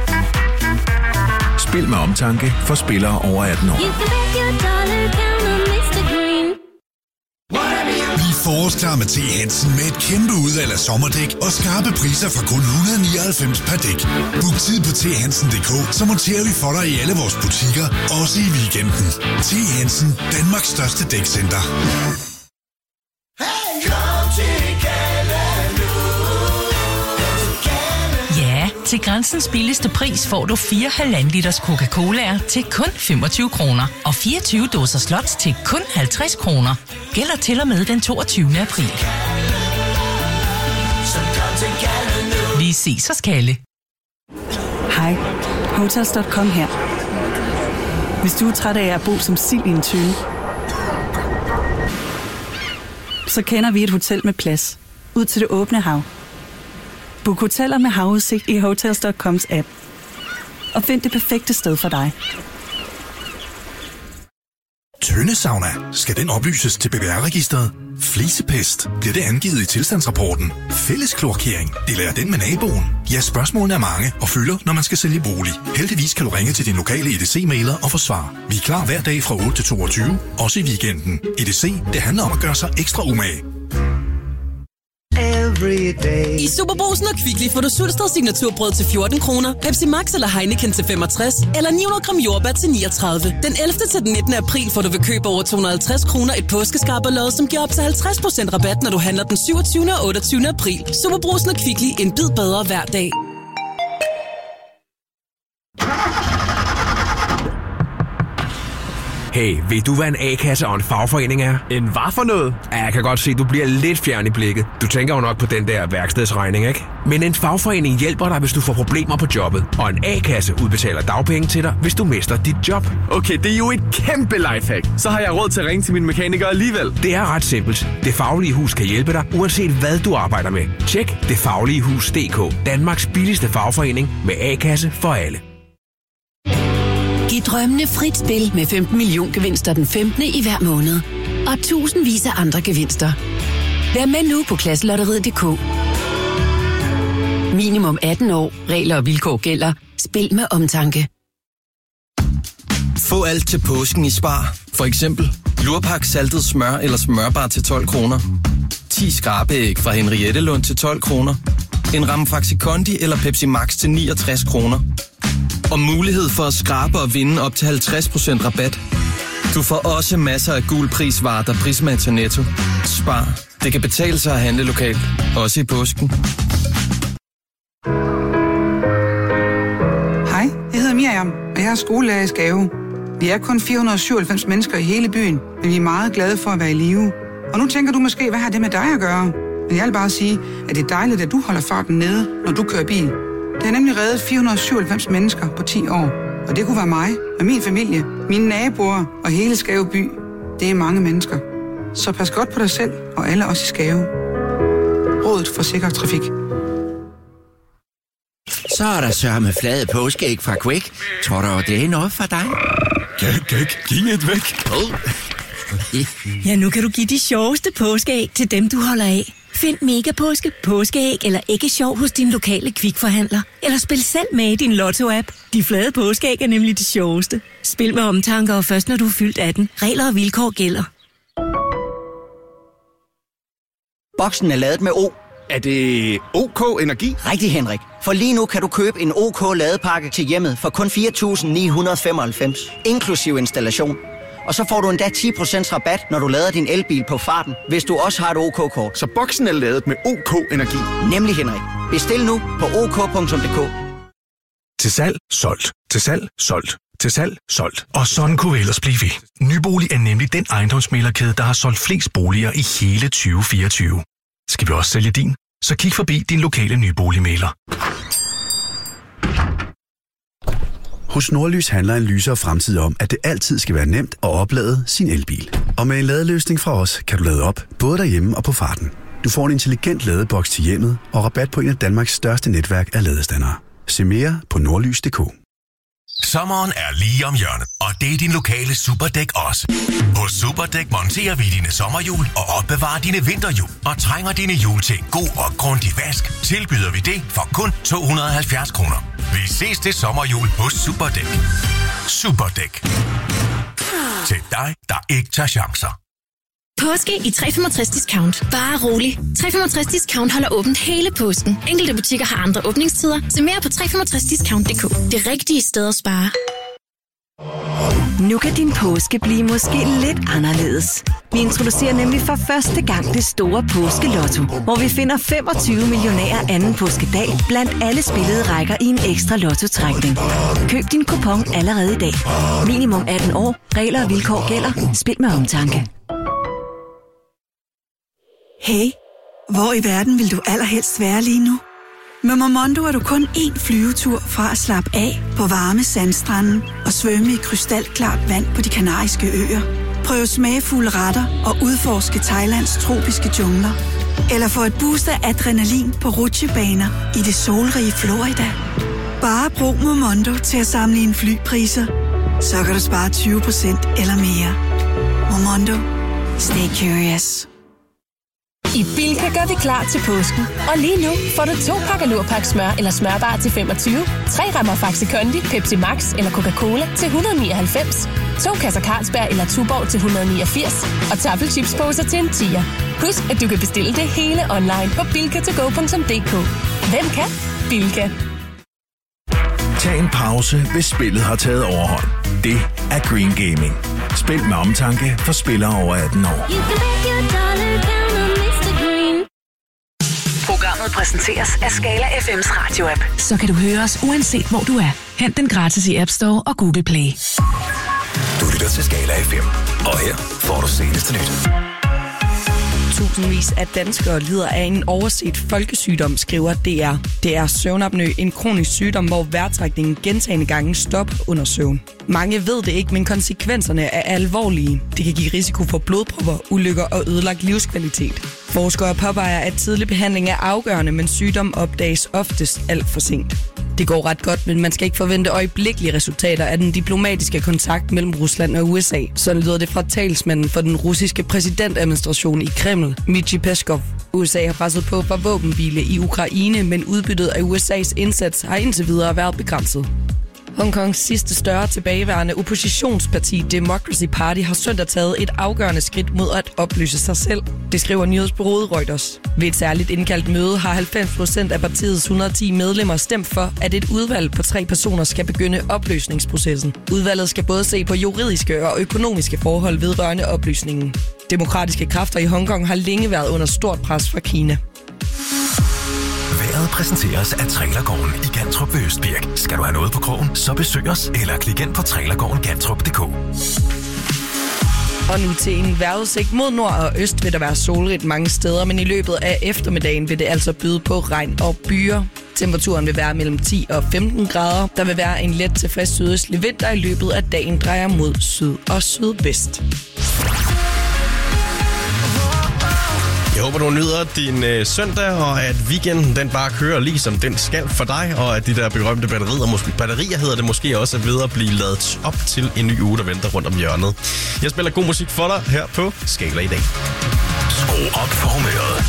Spil med omtanke for spillere over atten år. Vi er forårsklar med T. Hansen med et kæmpe udvalg af sommerdæk og skarpe priser fra kun et hundrede nioghalvfems per dæk. Book tid på t hansen punktum d k, så monterer vi for dig i alle vores butikker, også i weekenden. T. Hansen, Danmarks største dækcenter. Ja, til Grænsens billigste pris får du fire halvanden liters Coca-Colaer til kun femogtyve kroner og fireogtyve dåser slots til kun halvtreds kroner. Gælder til og med den toogtyvende april. Vi ses hos Kalle. Hej, Hotels punktum com her. Hvis du er træt af at bo som sild i en tønde, så kender vi et hotel med plads ud til det åbne hav. Book hoteller med havudsigt i Hotels punktum coms app. Og find det perfekte sted for dig. Tøndesauna. Skal den oplyses til B B R-registret? Flisepest. Bliver det angivet i tilstandsrapporten? Fælleskloakering. Deler jeg den med naboen? Ja, spørgsmålene er mange og fylder, når man skal sælge bolig. Heldigvis kan du ringe til din lokale E D C-mailer og få svar. Vi er klar hver dag fra otte til toogtyve, også i weekenden. E D C, det handler om at gøre sig ekstra umage. I Superbrugsen og Kvickly får du Sulsted signaturbrød til fjorten kroner, Pepsi Max eller Heineken til femogtres, eller ni hundrede gram jordbær til niogtredive. Den ellevte til den nittende april får du ved køb over to hundrede og halvtreds kroner et påskeskarberlod, som giver op til halvtreds procent rabat, når du handler den syvogtyvende og otteogtyvende april. Superbrugsen og Kvickly, en bid bedre hver dag. Hey, ved du, hvad en A-kasse og en fagforening er? En hvad for noget? Ja, jeg kan godt se, du bliver lidt fjern i blikket. Du tænker jo nok på den der værkstedsregning, ikke? Men en fagforening hjælper dig, hvis du får problemer på jobbet. Og en A-kasse udbetaler dagpenge til dig, hvis du mister dit job. Okay, det er jo et kæmpe lifehack. Så har jeg råd til at ringe til min mekaniker alligevel. Det er ret simpelt. Det Faglige Hus kan hjælpe dig, uanset hvad du arbejder med. Tjek det faglige hus punktum d k. Danmarks billigste fagforening med A-kasse for alle. Giv drømmene frit spil med femten million gevinster den femtende i hver måned. Og tusindvis af andre gevinster. Vær med nu på klasselotteriet punktum d k. Minimum atten år. Regler og vilkår gælder. Spil med omtanke. Få alt til påsken i Spar. For eksempel lurpak saltet smør eller smørbar til tolv kroner. ti skrabeæg fra Henriette Lund til tolv kroner. En ramme Faxi Kondi eller Pepsi Max til niogtres kroner. Og mulighed for at skrabe og vinde op til halvtreds procent rabat. Du får også masser af gul prisvarer, der Prisma til Netto. Spar. Det kan betale sig at handle lokalt. Også i påsken. Hej, jeg hedder Miriam, og jeg er skolelærer i Skave. Vi er kun fire hundrede og syvoghalvfems mennesker i hele byen, men vi er meget glade for at være i live. Og nu tænker du måske, hvad har det med dig at gøre? Men jeg vil bare sige, at det er dejligt, at du holder farten nede, når du kører bil. Det har nemlig reddet fire hundrede og syvoghalvfems mennesker på ti år. Og det kunne være mig og min familie, mine naboer og hele Skave by. Det er mange mennesker. Så pas godt på dig selv og alle os i Skave. Rådet for sikker trafik. Så er der sørme flade påskeæg fra Quake. Tror du, det er noget for dig? Gæk, gæk, giv et væk. Ja, nu kan du give de sjoveste påskeæg til dem, du holder af. Find Megapåske, påskeæg eller æggesjov hos din lokale Kvikforhandler. Eller spil selv med i din Lotto-app. De flade påskeæg er nemlig de sjoveste. Spil med omtanke og først når du er fyldt atten. Regler og vilkår gælder. Boksen er ladet med O. Er det OK Energi? Rigtig, Henrik. For lige nu kan du købe en OK ladepakke til hjemmet for kun fire tusind ni hundrede og femoghalvfems. Inklusiv installation. Og så får du endda ti procent rabat, når du lader din elbil på farten, hvis du også har et OK-kort. Så boksen er ladet med OK Energi? Nemlig, Henrik. Bestil nu på ok punktum d k. Til salg, solgt. Til salg, solgt. Til salg, solgt. Og sådan kunne vi ellers blive ved. Nybolig er nemlig den ejendomsmæglerkæde, der har solgt flest boliger i hele tyve fireogtyve. Skal vi også sælge din? Så kig forbi din lokale nyboligmægler. Hos Nordlys handler en lysere fremtid om, at det altid skal være nemt at oplade sin elbil. Og med en ladeløsning fra os, kan du lade op, både derhjemme og på farten. Du får en intelligent ladeboks til hjemmet og rabat på en af Danmarks største netværk af ladestandere. Se mere på nordlys punktum d k. Sommeren er lige om hjørnet, og det er din lokale Superdæk også. Hos Superdæk monterer vi dine sommerhjul og opbevarer dine vinterhjul. Og trænger dine hjul til en god og grundig vask, tilbyder vi det for kun to hundrede og halvfjerds kroner. Vi ses til sommerhjul hos Superdæk. Superdæk. Til dig, der ikke tager chancer. Påske i tre femogtres Discount. Bare rolig. tre femogtres Discount holder åbent hele påsken. Enkelte butikker har andre åbningstider. Se mere på tre femogtres discount punktum d k. Det rigtige sted at spare. Nu kan din påske blive måske lidt anderledes. Vi introducerer nemlig for første gang det store påskelotto, hvor vi finder femogtyve millionærer anden påskedag blandt alle spillede rækker i en ekstra lottotrækning. Køb din kupon allerede i dag. Minimum atten år. Regler og vilkår gælder. Spil med omtanke. Hey, hvor i verden vil du allerhelst være lige nu? Med Momondo er du kun én flyvetur fra at slappe af på varme sandstrande og svømme i krystalklart vand på de kanariske øer. Prøv smagfulde retter og udforske Thailands tropiske jungler. Eller få et boost af adrenalin på rutsjebaner i det solrige Florida. Bare brug Momondo til at sammenligne flypriser. Så kan du spare tyve procent eller mere. Momondo. Stay curious. I Bilka gør vi klar til påsken. Og lige nu får du to pakker Lurpak smør eller smørbar til femogtyve, tre rammer Faxi Kondi, Pepsi Max eller Coca-Cola til et hundrede og nioghalvfems, to kasser Carlsberg eller Tuborg til et hundrede og niogfirs og taffelchipsposer til en tier. Husk, at du kan bestille det hele online på bilka to go punktum d k. Hvem kan? Bilka. Tag en pause, hvis spillet har taget overhånd. Det er Green Gaming. Spil med omtanke for spillere over atten år. Programmet præsenteres af Skala F M's radio-app. Så kan du høre os uanset hvor du er. Hent den gratis i App Store og Google Play. Du lytter til Skala F M, og her får du seneste nyt. Tusindvis af danskere lider af en overset folkesygdom, skriver D R. Det er søvnapnø, en kronisk sygdom, hvor vejrtrækningen gentagne gange stopper under søvn. Mange ved det ikke, men konsekvenserne er alvorlige. Det kan give risiko for blodpropper, ulykker og ødelagt livskvalitet. Forskere påpeger, at tidlig behandling er afgørende, men sygdom opdages oftest alt for sent. Det går ret godt, men man skal ikke forvente øjeblikkelige resultater af den diplomatiske kontakt mellem Rusland og U S A. Sådan lyder det fra talsmanden for den russiske præsidentadministration i Kreml, Dmitry Peskov. U S A har presset på for våbenhvile i Ukraine, men udbyttet af U S A's indsats har indtil videre været begrænset. Hongkongs sidste større tilbageværende oppositionsparti Democracy Party har søndag taget et afgørende skridt mod at opløse sig selv. Det skriver nyhedsbureauet Reuters. Ved et særligt indkaldt møde har halvfems procent af partiets et hundrede og ti medlemmer stemt for, at et udvalg på tre personer skal begynde opløsningsprocessen. Udvalget skal både se på juridiske og økonomiske forhold vedrørende opløsningen. Demokratiske kræfter i Hongkong har længe været under stort pres fra Kina. Vejret præsenteres af Trailergården i Gantrup ved Østbirk. Skal du have noget på krogen, så besøg os eller klik ind på trailergården gantrup punktum d k. Og nu til en vejrudsigt. Mod nord og øst vil der være solrigt mange steder, men i løbet af eftermiddagen vil det altså byde på regn og byer. Temperaturen vil være mellem ti og femten grader. Der vil være en let til frisk sydøstlig vind, der i løbet af dagen drejer mod syd og sydvest. Jeg håber, du nyder din øh, søndag, og at weekenden den bare kører lige som den skal for dig, og at de der berømte batterier, måske, batterier hedder det måske også, er ved at blive ladet op til en ny uge, der venter rundt om hjørnet. Jeg spiller god musik for dig her på Skala i dag. Skru op for humøret.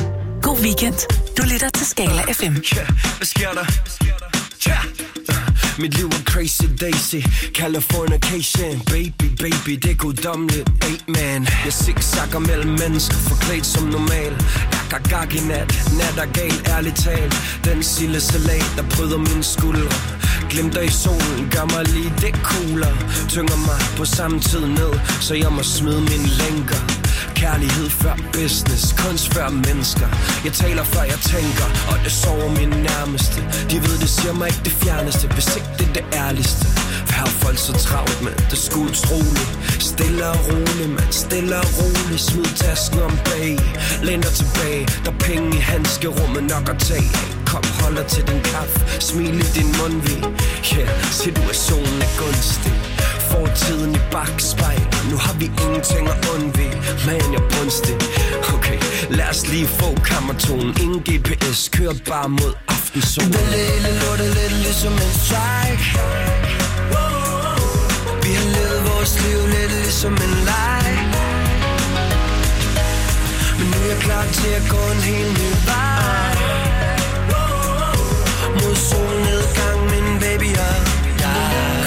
Weekend. Du lytter til Skala F M. Hvad sker der? Mit liv er crazy daisy, Californication. Baby, baby, det er guddommeligt, amen. Jeg zigzagger mellem mennesker, forklædt som normal. Jeg går gag i nat, nat er gal, ærligt talt. Den silde salat, der bryder mine skuldre. Glimter i solen, gør mig lige det coolere. Tynger mig på samme tid ned, så jeg må smide mine lænker. Kærlighed før business, kunst før mennesker. Jeg taler før jeg tænker, og det sover mine nærmeste. De ved det siger mig ikke det fjerneste, hvis ikke det er det ærligste. For her er folk så travlt, man, det er sgu utroligt. Stille og roligt, man, stille og roligt. Smid tasken om bag, lænder tilbage. Der er penge i handskerummet nok at tage. Kop holder til din kaffe, smil i din mundvig. Yeah, situationen er gunstig. Fortiden i bakspejl, nu har vi ingenting at undvige. Man, jeg er brunstig. Okay, lad os lige få kammertonen. Ingen G P S, kør bare mod aftensolen. Det hele lortet lidt ligesom en strike. Vi har levet vores liv lidt ligesom en leg. Men nu er jeg klar til at gå en helt ny vej. Mod solnedgang, min baby og jeg.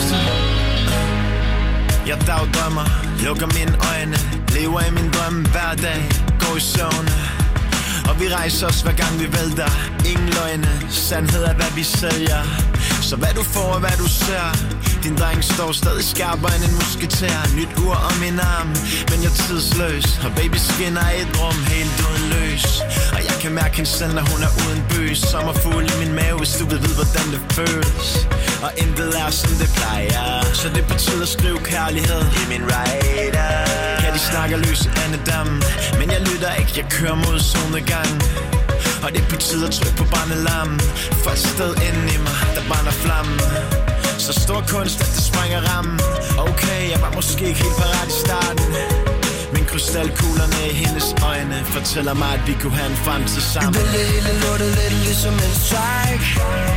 Jeg dagdrømmer, lukker mine øjne, lever i min drøm hver dag, går i søvn. Og vi rejser os hver gang vi vælter, ingen løgne, sandhed er hvad vi sælger. Så hvad du får og hvad du ser, din dreng står stadig skarpere end en musketær. Nyt ur om min arm, men jeg er tidsløs. Og baby skinner i et rum helt uden løs. Og jeg kan mærke hende selv, når hun er uden bøs. Sommerfugl i min mave, hvis du vil vide hvordan det føles. Og intet er som det plejer, så det betyder at skrive kærlighed i min rider. Kan de snakke løs i andedammen, men jeg lytter ikke, jeg kører mod solnedgang. Og det betyder tryk på brændelammen, for et sted inde i mig, der brænder flammen. Så stor kunst, at det sprænger rammen. Okay, jeg var måske ikke helt parat i starten, men krystalkuglerne i hendes øjne fortæller mig, at vi kunne have en fremtid sammen. Det hele lortet lidt ligesom en strike.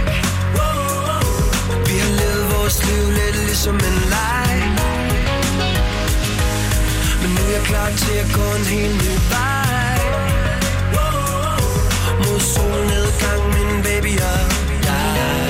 Vi har levet vores liv lidt ligesom en leg. Men nu er jeg klar til at gå en helt ny vej. Mod solnedgang, min baby og jeg.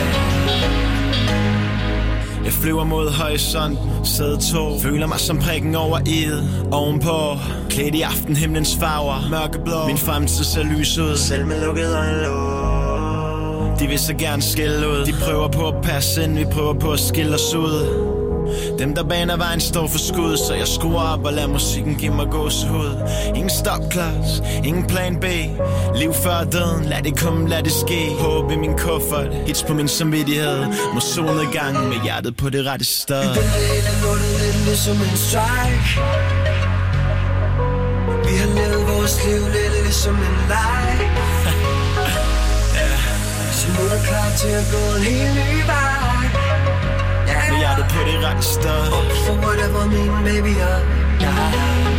Jeg flyver mod horisont, sæde to. Føler mig som prikken over i'et, ovenpå. Klædt i aftenhimlens farver, mørkeblå. Min fremtid ser lys ud, selv med lukket øjenlåg. De vil så gerne skille ud. De prøver på at passe ind, vi prøver på at skille os ud. Dem der baner vejen står for skud, så jeg skruer op og lader musikken give mig gåsehud. Ingen stopklods, ingen plan B. Liv før døden, lad det komme, lad det ske. Håb i min kuffert, hits på min samvittighed. Mod solnedgangen med hjertet på det rette sted. Det hele lortet lidt ligesom en strike. Vi har levet vores liv lidt ligesom en leg. Så nu er jeg klar til at gå en helt ny vej. Med hjertet på det rette sted. Up for whatever min baby og jeg.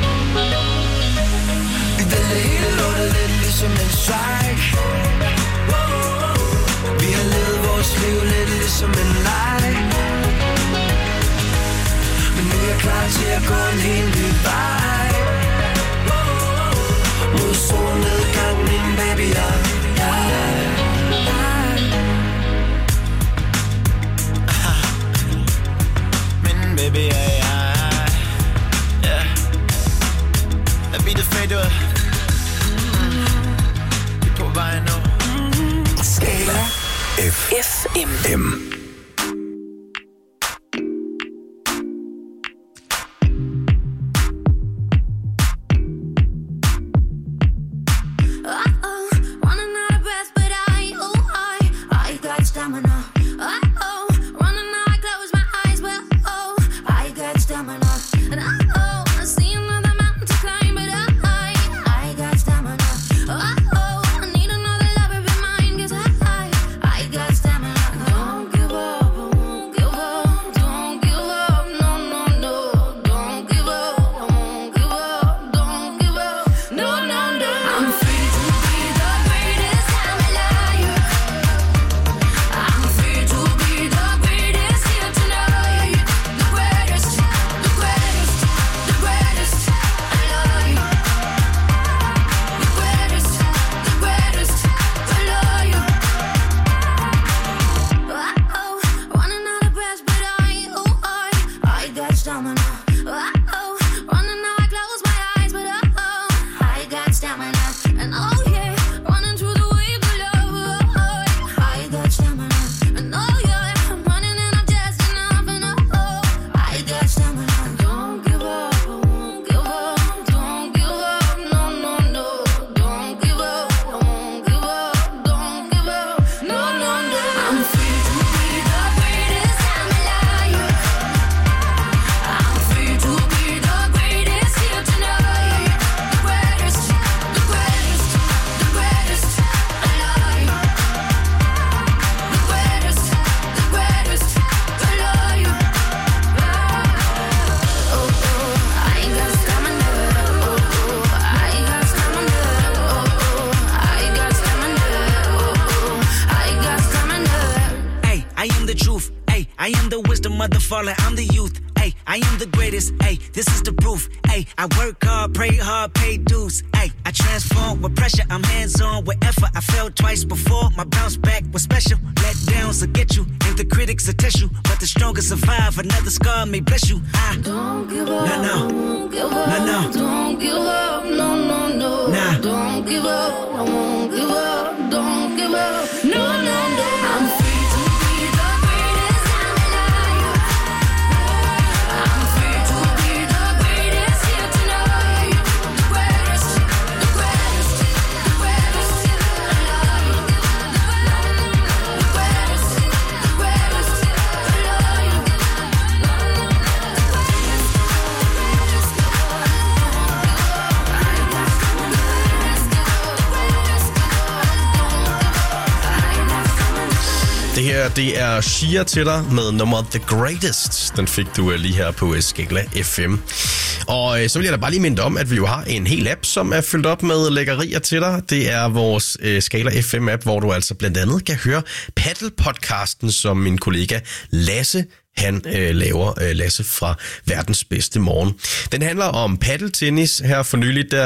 Vi vælger hele lortet lidt ligesom en strike. Vi har levet vores liv lidt ligesom en leg. Men nu er jeg klar til at gå en helt ny vej. Mod solnedgang, min baby og jeg. Baby, yeah, yeah, yeah. Lad beatet fade ud. Vi er på vej nu. Skala F M. Give And oh yeah, running through the wave of love. I got stamina. And oh yeah, I'm running and I'm just enough. And oh, I got stamina. Don't give up, I won't give up. Don't give up, no, no, no. Don't give up, I won't give up. Don't give up, no, no, no. I'm free to be the greatest, I'm alive. I'm free to be the greatest here tonight. The greatest, the greatest, the greatest alive. The greatest, the greatest alive. Oh, oh, I ain't got stamina. Oh, oh, I ain't got stamina. Oh, oh, I got stamina. Oh, oh, I got stamina. Hey, I am the truth. Hey, I am the wisdom of the fallen. I'm the youth. Hey, I am the greatest. Hey, this is the proof. Hey, I work hard, pray hard, pay dues. Hey, I transform with pressure. I'm hands on with effort. I fell twice before. My bounce back was special. Let downs will get you, and the critics will test you. But the strongest survive. Another scar may bless you. I Don't give up, no, no, won't give up. no, no. Don't give up, no, no, no. Nah. Don't give up, I won't give up. Don't give up, no, no, no. I'm free to be the greatest, I'm alive. I'm free to be the greatest here tonight. The greatest, the greatest, the greatest alive. The greatest, the greatest alive. Det her, det er Shia til dig med nummer The Greatest. Den fik du lige her på Skala F M. Og øh, så vil jeg da bare lige minde om, at vi jo har en hel app, som er fyldt op med lækkerier til dig. Det er vores øh, Skala F M-app, hvor du altså blandt andet kan høre Paddle-podcasten, som min kollega Lasse han øh, laver. øh, Lasse fra Verdens Bedste Morgen. Den handler om paddeltennis. Her for nylig, der